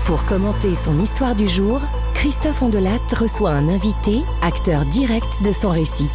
Pour commenter son histoire du jour, Christophe Ondelat reçoit un invité, acteur direct de son récit.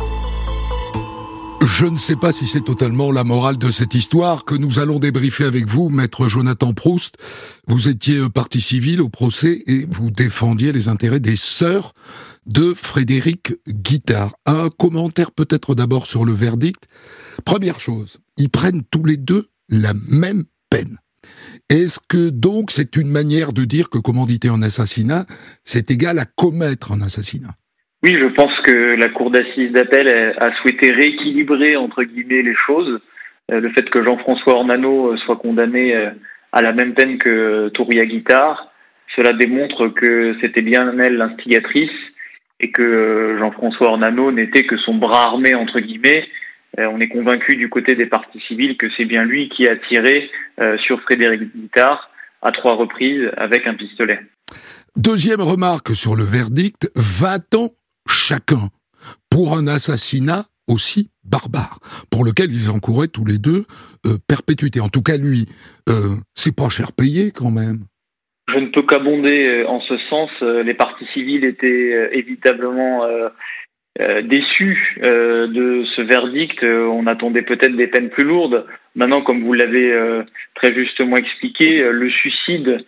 Je ne sais pas si c'est totalement la morale de cette histoire que nous allons débriefer avec vous, maître Jonathan Proust. Vous étiez partie civile au procès et vous défendiez les intérêts des sœurs de Frédéric Guittard. Un commentaire peut-être d'abord sur le verdict. Première chose, ils prennent tous les deux la même peine. Est-ce que donc c'est une manière de dire que commanditer un assassinat, c'est égal à commettre un assassinat ? Oui, je pense que la cour d'assises d'appel a souhaité rééquilibrer, entre guillemets, les choses. Le fait que Jean-François Ornano soit condamné à la même peine que Touria Guittard, cela démontre que c'était bien elle l'instigatrice et que Jean-François Ornano n'était que son bras armé, entre guillemets. On est convaincu du côté des parties civiles que c'est bien lui qui a tiré sur Frédéric Guittard à 3 reprises avec un pistolet. Deuxième remarque sur le verdict, 20 ans chacun pour un assassinat aussi barbare, pour lequel ils encouraient tous les deux perpétuité. En tout cas, lui, c'est pas cher payé quand même. Je ne peux qu'abonder en ce sens. Les parties civiles étaient évitablement déçus de ce verdict. On attendait peut-être des peines plus lourdes. Maintenant, comme vous l'avez très justement expliqué, le suicide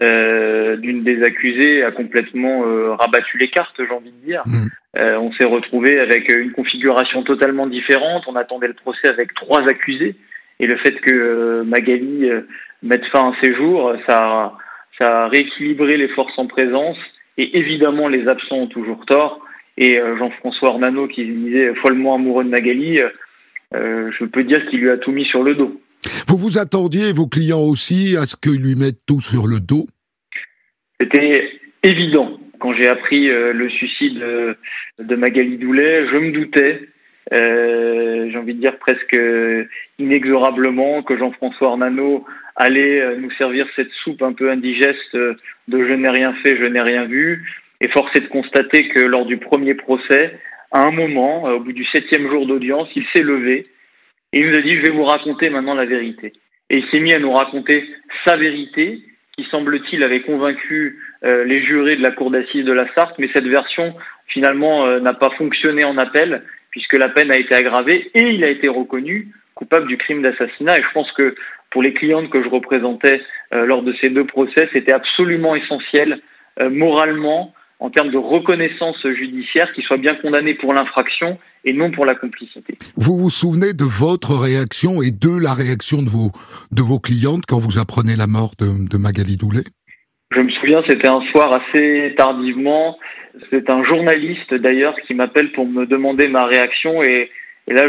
d'une des accusées a complètement rabattu les cartes, j'ai envie de dire. On s'est retrouvé avec une configuration totalement différente. On attendait le procès avec 3 accusés. Et le fait que Magali mette fin à ses jours, ça a rééquilibré les forces en présence. Et évidemment, les absents ont toujours tort. Et Jean-François Ornano, qui se disait follement amoureux de Magali, je peux dire qu'il lui a tout mis sur le dos. Vous vous attendiez, vos clients aussi, à ce qu'ils lui mettent tout sur le dos ? C'était évident. Quand j'ai appris le suicide de Magali Doulet, je me doutais, j'ai envie de dire presque inexorablement, que Jean-François Ornano allait nous servir cette soupe un peu indigeste de « je n'ai rien fait, je n'ai rien vu ». Et force est de constater que lors du premier procès, à un moment, au bout du 7e jour d'audience, il s'est levé et il nous a dit « je vais vous raconter maintenant la vérité ». Et il s'est mis à nous raconter sa vérité, qui semble-t-il avait convaincu les jurés de la cour d'assises de la Sarthe, mais cette version finalement n'a pas fonctionné en appel, puisque la peine a été aggravée et il a été reconnu coupable du crime d'assassinat. Et je pense que pour les clientes que je représentais lors de ces 2 procès, c'était absolument essentiel, moralement, en termes de reconnaissance judiciaire, qu'il soit bien condamné pour l'infraction et non pour la complicité. Vous vous souvenez de votre réaction et de la réaction de vos clientes quand vous apprenez la mort de Magali Doulet ? Je me souviens, c'était un soir assez tardivement. C'est un journaliste d'ailleurs qui m'appelle pour me demander ma réaction et là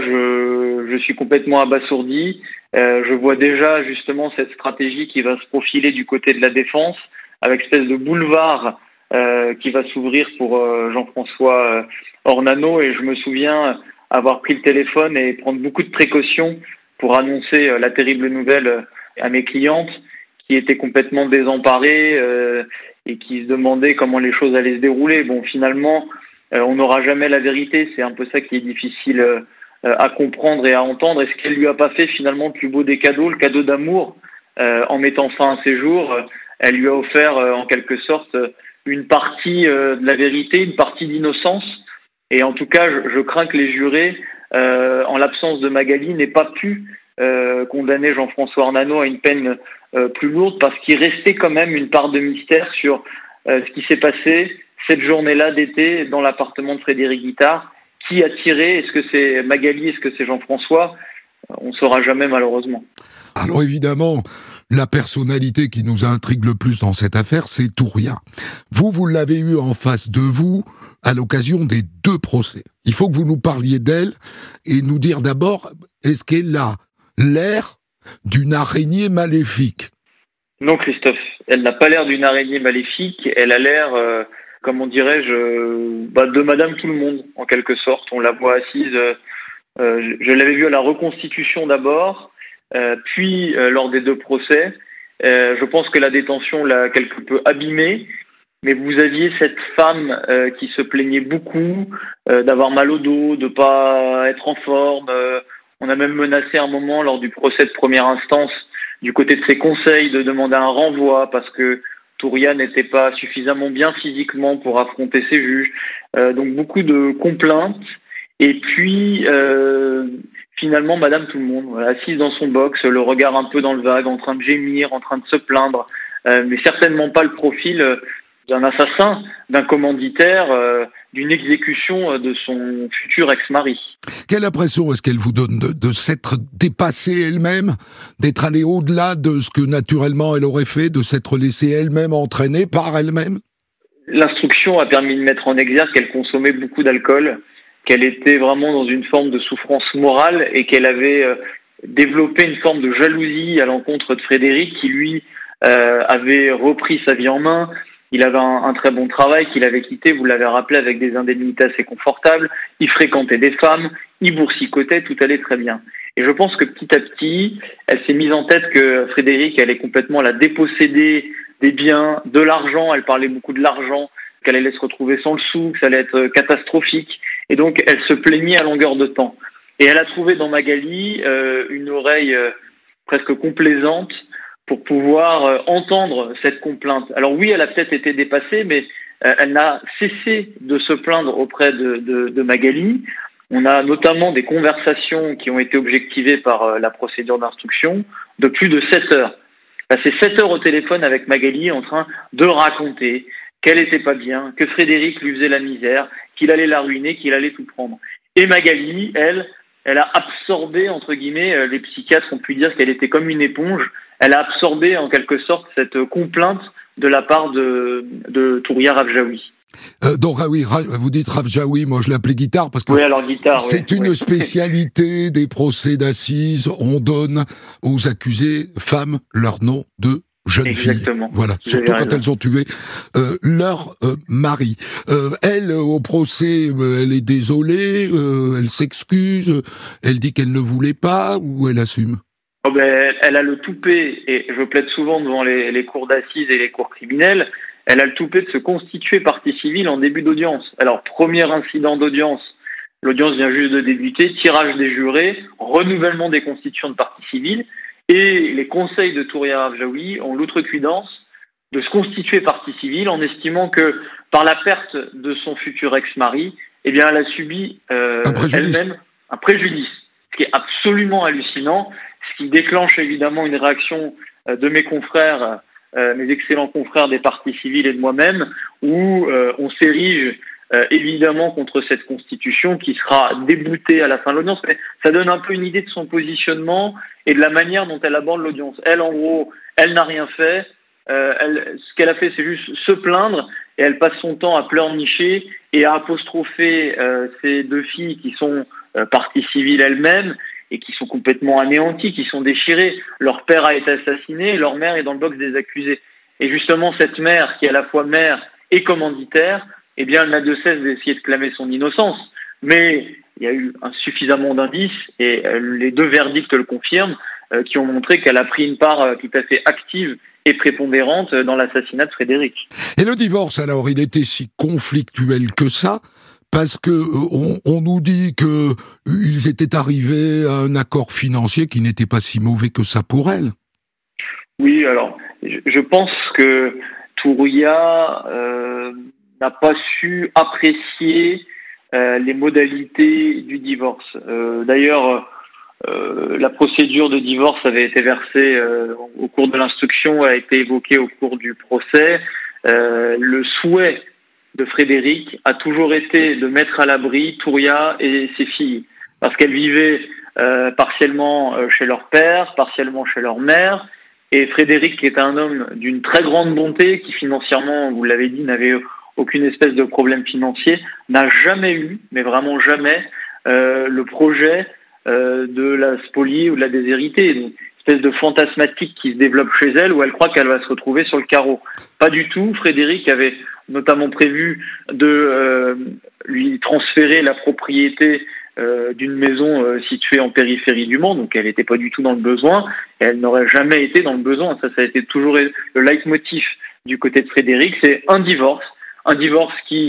je suis complètement abasourdi. Je vois déjà justement cette stratégie qui va se profiler du côté de la défense avec une espèce de boulevard qui va s'ouvrir pour Jean-François Ornano, et je me souviens avoir pris le téléphone et prendre beaucoup de précautions pour annoncer la terrible nouvelle à mes clientes qui étaient complètement désemparées et qui se demandaient comment les choses allaient se dérouler. Bon, finalement, on n'aura jamais la vérité, c'est un peu ça qui est difficile à comprendre et à entendre. Est-ce qu'elle lui a pas fait finalement le plus beau des cadeaux, le cadeau d'amour, en mettant fin à ses jours? Elle lui a offert en quelque sorte une partie de la vérité, une partie d'innocence. Et en tout cas, je crains que les jurés, en l'absence de Magali, n'aient pas pu condamner Jean-François Ornano à une peine plus lourde, parce qu'il restait quand même une part de mystère sur ce qui s'est passé cette journée-là d'été dans l'appartement de Frédéric Guittard. Qui a tiré? Est-ce que c'est Magali? Est-ce que c'est Jean-François? On ne saura jamais, malheureusement. Alors évidemment, la personnalité qui nous intrigue le plus dans cette affaire, c'est Touria. Vous l'avez eu en face de vous à l'occasion des 2 procès. Il faut que vous nous parliez d'elle et nous dire d'abord, est-ce qu'elle a l'air d'une araignée maléfique? Non, Christophe, elle n'a pas l'air d'une araignée maléfique, elle a l'air, comment dirais-je, de Madame Tout-le-Monde, en quelque sorte. On la voit assise, je l'avais vue à la reconstitution d'abord, puis lors des 2 procès. Je pense que la détention l'a quelque peu abîmée, mais vous aviez cette femme qui se plaignait beaucoup d'avoir mal au dos, de pas être en forme. On a même menacé un moment lors du procès de première instance, du côté de ses conseils, de demander un renvoi parce que Touria n'était pas suffisamment bien physiquement pour affronter ses juges. Donc beaucoup de complaintes. Et puis, finalement, Madame Tout-le-Monde, voilà, assise dans son box, le regard un peu dans le vague, en train de gémir, en train de se plaindre, mais certainement pas le profil d'un assassin, d'un commanditaire, d'une exécution de son futur ex-mari. Quelle impression est-ce qu'elle vous donne de s'être dépassée elle-même, d'être allée au-delà de ce que naturellement elle aurait fait, de s'être laissée elle-même entraîner par elle-même? L'instruction a permis de mettre en exergue qu'elle consommait beaucoup d'alcool, qu'elle était vraiment dans une forme de souffrance morale et qu'elle avait développé une forme de jalousie à l'encontre de Frédéric qui, lui, avait repris sa vie en main. Il avait un très bon travail qu'il avait quitté, vous l'avez rappelé, avec des indemnités assez confortables. Il fréquentait des femmes, il boursicotait, tout allait très bien. Et je pense que petit à petit, elle s'est mise en tête que Frédéric allait complètement la déposséder des biens, de l'argent. Elle parlait beaucoup de l'argent, qu'elle allait se retrouver sans le sou, que ça allait être catastrophique. Et donc, elle se plaignait à longueur de temps. Et elle a trouvé dans Magali une oreille presque complaisante pour pouvoir entendre cette complainte. Alors oui, elle a peut-être été dépassée, mais elle n'a cessé de se plaindre auprès de Magali. On a notamment des conversations qui ont été objectivées par la procédure d'instruction de plus de 7 heures. Passé 7 heures au téléphone avec Magali en train de raconter qu'elle était pas bien, que Frédéric lui faisait la misère, qu'il allait la ruiner, qu'il allait tout prendre. Et Magali, elle a absorbé, entre guillemets, les psychiatres ont pu dire qu'elle était comme une éponge. Elle a absorbé, en quelque sorte, cette complainte de la part de Touria Rafjaoui. Donc, oui, vous dites Rafjaoui, moi je l'appelais Guitare, parce que oui, alors, Guitare, c'est une spécialité des procès d'assises. On donne aux accusés femmes leur nom de jeunes Exactement. filles. Voilà, surtout quand elles ont tué leur mari. Elle, au procès, elle est désolée, elle s'excuse, elle dit qu'elle ne voulait pas, ou elle assume? Oh ben, elle a le toupet, et je plaide souvent devant les cours d'assises et les cours criminels, elle a le toupet de se constituer partie civile en début d'audience. Alors, premier incident d'audience, l'audience vient juste de débuter, tirage des jurés, renouvellement des constitutions de partie civile, et les conseils de Touria Rafjaoui ont l'outrecuidance de se constituer partie civile en estimant que, par la perte de son futur ex-mari, eh bien, elle a subi elle-même un préjudice, ce qui est absolument hallucinant, ce qui déclenche évidemment une réaction de mes confrères, mes excellents confrères des parties civiles et de moi-même, où on s'érige évidemment contre cette constitution qui sera déboutée à la fin de l'audience, mais ça donne un peu une idée de son positionnement et de la manière dont elle aborde l'audience. Elle, en gros, elle n'a rien fait, ce qu'elle a fait, c'est juste se plaindre, et elle passe son temps à pleurnicher et à apostropher ces deux filles qui sont parties civiles elles-mêmes, et qui sont complètement anéantis, qui sont déchirés. Leur père a été assassiné, leur mère est dans le box des accusés. Et justement, cette mère, qui est à la fois mère et commanditaire, eh bien, elle n'a de cesse d'essayer de clamer son innocence. Mais il y a eu suffisamment d'indices, et les deux verdicts le confirment, qui ont montré qu'elle a pris une part tout à fait active et prépondérante dans l'assassinat de Frédéric. Et le divorce, alors, il était si conflictuel que ça? Parce que on nous dit que ils étaient arrivés à un accord financier qui n'était pas si mauvais que ça pour elle. Oui, alors je pense que Touria n'a pas su apprécier les modalités du divorce. D'ailleurs, la procédure de divorce avait été versée au cours de l'instruction, a été évoquée au cours du procès. Le souhait de Frédéric a toujours été de mettre à l'abri Touria et ses filles, parce qu'elles vivaient partiellement chez leur père, partiellement chez leur mère, et Frédéric, qui est un homme d'une très grande bonté, qui financièrement, vous l'avez dit, n'avait aucune espèce de problème financier, n'a jamais eu, mais vraiment jamais, le projet de la spolier ou de la déshériter. Une espèce de fantasmatique qui se développe chez elle, où elle croit qu'elle va se retrouver sur le carreau. Pas du tout. Frédéric avait notamment prévu de lui transférer la propriété d'une maison située en périphérie du Mans, donc elle n'était pas du tout dans le besoin, et elle n'aurait jamais été dans le besoin. Ça a été toujours le leitmotiv du côté de Frédéric, c'est un divorce qui,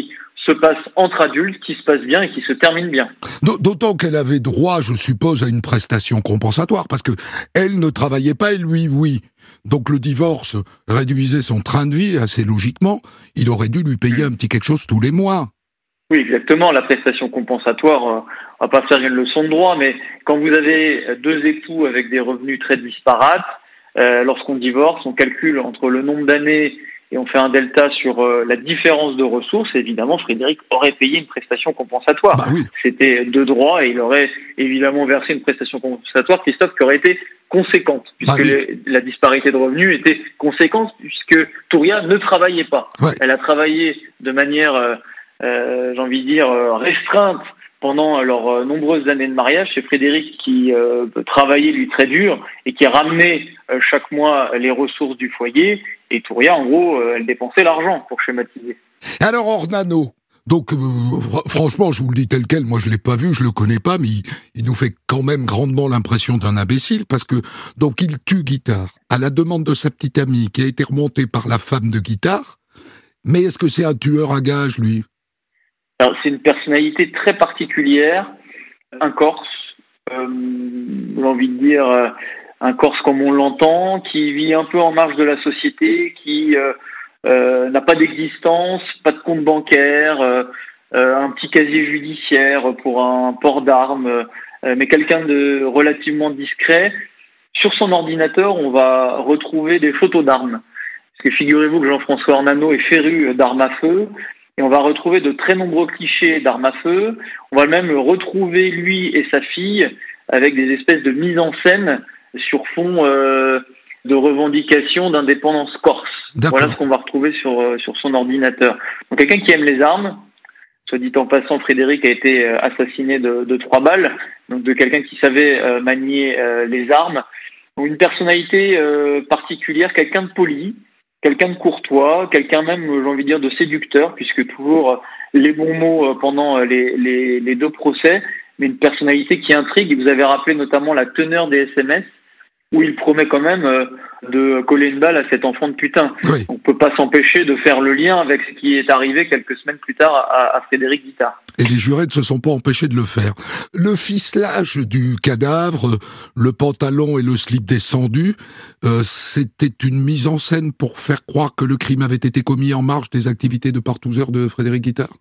se passe entre adultes, qui se passe bien et qui se termine bien. D'autant qu'elle avait droit, je suppose, à une prestation compensatoire, parce que elle ne travaillait pas et lui, oui. Donc le divorce réduisait son train de vie assez logiquement. Il aurait dû lui payer un petit quelque chose tous les mois. Oui, exactement. La prestation compensatoire, on va pas faire une leçon de droit, mais quand vous avez deux époux avec des revenus très disparates, lorsqu'on divorce, on calcule entre le nombre d'années et on fait un delta sur la différence de ressources. Évidemment, Frédéric aurait payé une prestation compensatoire. Bah oui. C'était de droit et il aurait évidemment versé une prestation compensatoire, Christophe, qui aurait été conséquente, puisque la disparité de revenus était conséquente, puisque Touria ne travaillait pas. Ouais. Elle a travaillé de manière, j'ai envie de dire, restreinte pendant leurs nombreuses années de mariage. C'est Frédéric qui travaillait, lui, très dur et qui ramenait chaque mois les ressources du foyer. Et Touria, en gros, elle dépensait l'argent, pour schématiser. Alors Ornano, donc franchement, je vous le dis tel quel, moi je l'ai pas vu, je le connais pas, mais il nous fait quand même grandement l'impression d'un imbécile, parce que donc il tue Guitare à la demande de sa petite amie qui a été remontée par la femme de Guitare. Mais est-ce que c'est un tueur à gages, lui? Alors, c'est une personnalité très particulière, un Corse, j'ai envie de dire un Corse comme on l'entend, qui vit un peu en marge de la société, qui n'a pas d'existence, pas de compte bancaire, un petit casier judiciaire pour un port d'armes, mais quelqu'un de relativement discret. Sur son ordinateur, on va retrouver des photos d'armes. Parce que figurez-vous que Jean-François Ornano est féru d'armes à feu, et on va retrouver de très nombreux clichés d'armes à feu. On va même retrouver lui et sa fille avec des espèces de mises en scène sur fond de revendication d'indépendance corse. D'accord. Voilà ce qu'on va retrouver sur son ordinateur. Donc quelqu'un qui aime les armes. Soit dit en passant, Frédéric a été assassiné de 3 balles, donc de quelqu'un qui savait manier les armes. Donc une personnalité particulière, quelqu'un de poli, quelqu'un de courtois, quelqu'un même, j'ai envie de dire, de séducteur, puisque toujours les bons mots pendant les deux procès, mais une personnalité qui intrigue. Et vous avez rappelé notamment la teneur des SMS, où il promet quand même de coller une balle à cet enfant de putain. Oui. On ne peut pas s'empêcher de faire le lien avec ce qui est arrivé quelques semaines plus tard à Frédéric Guitare. Et les jurés ne se sont pas empêchés de le faire. Le ficelage du cadavre, le pantalon et le slip descendu, c'était une mise en scène pour faire croire que le crime avait été commis en marge des activités de partouzeur de Frédéric Guitare?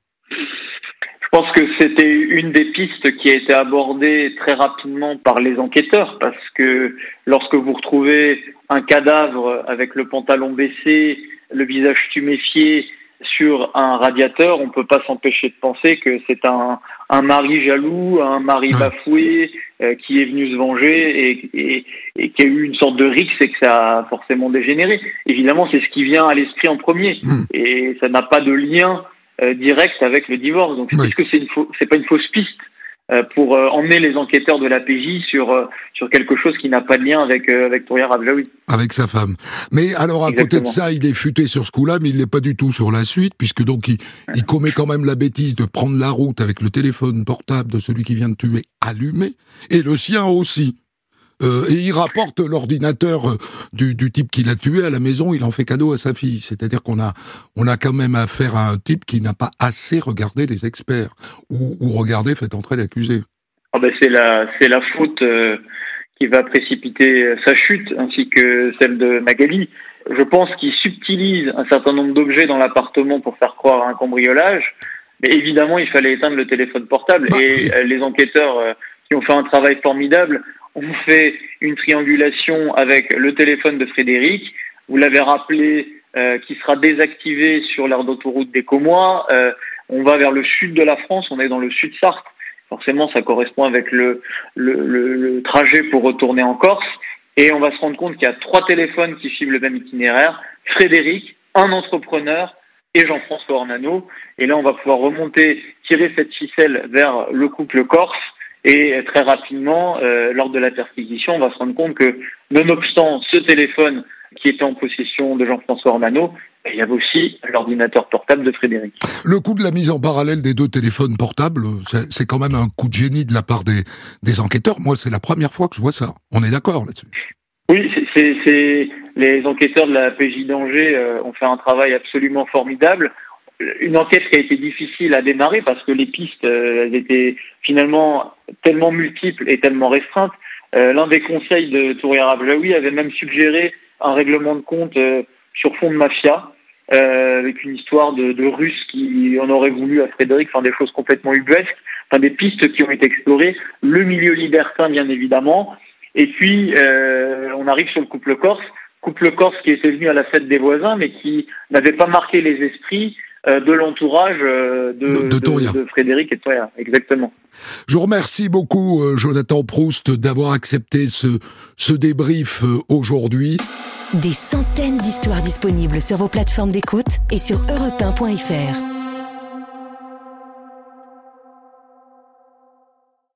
Je pense que c'était une des pistes qui a été abordée très rapidement par les enquêteurs, parce que lorsque vous retrouvez un cadavre avec le pantalon baissé, le visage tuméfié sur un radiateur, on ne peut pas s'empêcher de penser que c'est un mari jaloux, un mari bafoué qui est venu se venger et qui a eu une sorte de rixe et que ça a forcément dégénéré. Évidemment, c'est ce qui vient à l'esprit en premier et ça n'a pas de lien direct avec le divorce. Donc, puisque c'est pas une fausse piste pour emmener les enquêteurs de la PJ sur quelque chose qui n'a pas de lien avec Touria Rabjaoui. Avec sa femme. Mais alors, à Exactement. côté de ça, il est futé sur ce coup-là, mais il l'est pas du tout sur la suite, puisque donc il commet quand même la bêtise de prendre la route avec le téléphone portable de celui qui vient de tuer allumé, et le sien aussi. Et il rapporte l'ordinateur du type qui l'a tué à la maison, il en fait cadeau à sa fille. C'est-à-dire qu'on a quand même affaire à un type qui n'a pas assez regardé les experts, ou regardé fait entrer l'accusé. Ah ben c'est la faute qui va précipiter sa chute, ainsi que celle de Magali. Je pense qu'il subtilise un certain nombre d'objets dans l'appartement pour faire croire à un cambriolage, mais évidemment il fallait éteindre le téléphone portable. Les enquêteurs qui ont fait un travail formidable ont fait une triangulation avec le téléphone de Frédéric. Vous l'avez rappelé, qui sera désactivé sur l'aire d'autoroute des Commois. On va vers le sud de la France, on est dans le sud Sarthe. Forcément, ça correspond avec le trajet pour retourner en Corse. Et on va se rendre compte qu'il y a 3 téléphones qui suivent le même itinéraire. Frédéric, un entrepreneur et Jean-François Ornano. Et là, on va pouvoir remonter, tirer cette ficelle vers le couple corse. Et très rapidement, lors de la perquisition, on va se rendre compte que, nonobstant ce téléphone qui était en possession de Jean-François Ornano, il y avait aussi l'ordinateur portable de Frédéric. Le coup de la mise en parallèle des 2 téléphones portables, c'est quand même un coup de génie de la part des enquêteurs. Moi, c'est la première fois que je vois ça. On est d'accord là-dessus? Oui, c'est les enquêteurs de la PJ d'Angers ont fait un travail absolument formidable. une enquête qui a été difficile à démarrer parce que les pistes elles étaient finalement tellement multiples et tellement restreintes. L'un des conseils de Touria Rabjaoui avait même suggéré un règlement de compte sur fond de mafia, avec une histoire de Russes qui en auraient voulu à Frédéric, enfin des choses complètement ubuesques, enfin des pistes qui ont été explorées, le milieu libertin bien évidemment, et puis on arrive sur le couple corse qui était venu à la fête des voisins mais qui n'avait pas marqué les esprits de l'entourage de Frédéric et de Touria, exactement. Je vous remercie beaucoup, Jonathan Proust, d'avoir accepté ce débrief aujourd'hui. Des centaines d'histoires disponibles sur vos plateformes d'écoute et sur europe1.fr.